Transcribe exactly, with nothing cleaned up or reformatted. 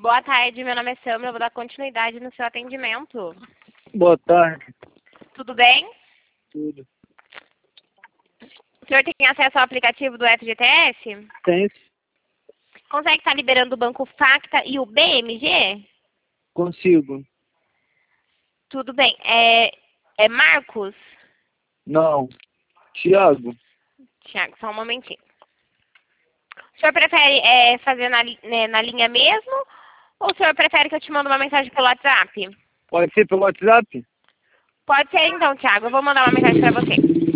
Boa tarde, meu nome é Samra, eu vou dar continuidade no seu atendimento. Boa tarde. Tudo bem? Tudo. O senhor tem acesso ao aplicativo do F G T S? Tem? Consegue estar liberando o Banco Facta e o B M G? Consigo. Tudo bem. É, é Marcos? Não. Tiago. Tiago, só um momentinho. O senhor prefere é, fazer na, li- né, na linha mesmo? Ou o senhor prefere que eu te mande uma mensagem pelo WhatsApp? Pode ser pelo WhatsApp? Pode ser então, Tiago. Eu vou mandar uma mensagem para você.